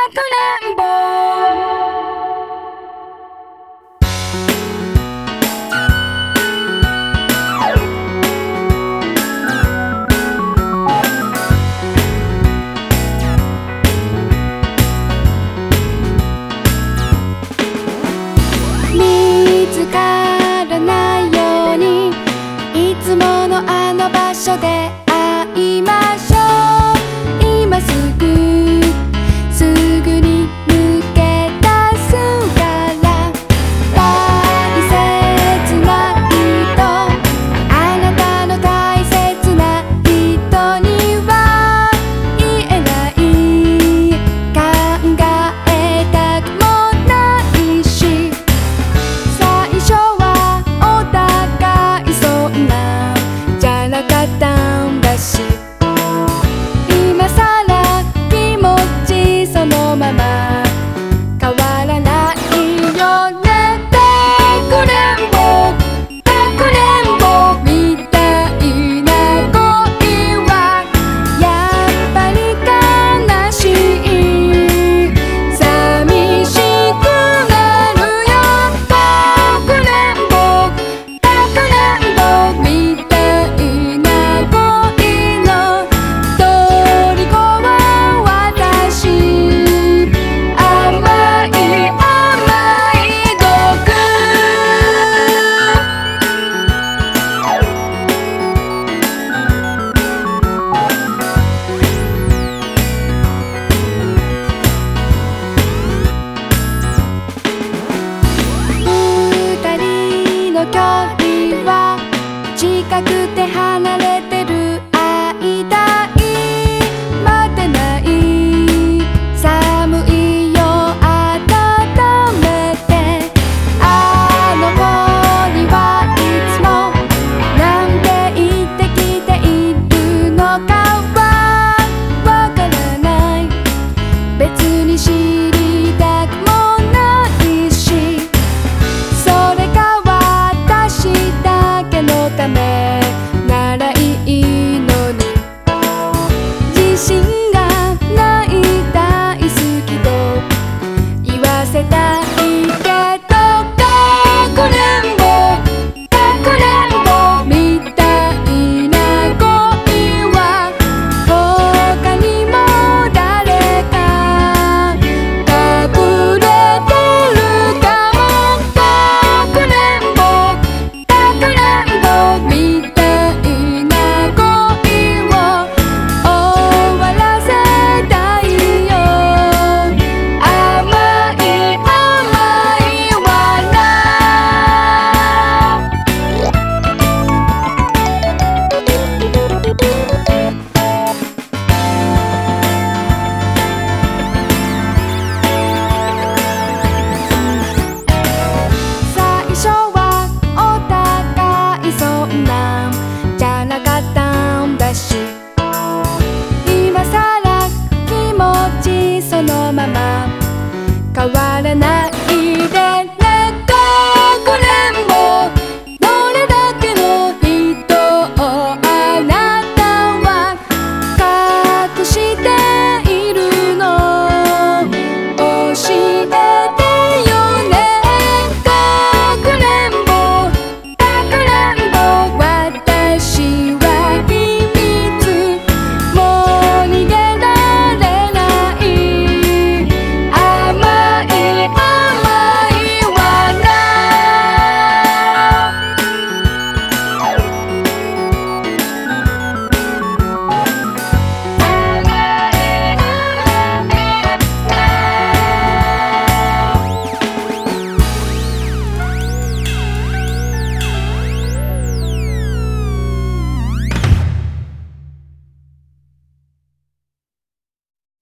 くれんぼ見つからないようにいつものあの場所で会いましょう。今すぐすぐに抜け出すから大切な人、あなたの大切な人には言えない考えたくもないし、最初はお互いそんなじゃなかったんだし、今さら気持ちそのまま変わらないよね。かくれんぼかくれんぼみたいな恋はやっぱり悲しい、寂しくなるよ。かくれんぼかくれんぼみたいな恋の虜は私、甘い甘い毒。二人の距離は近くて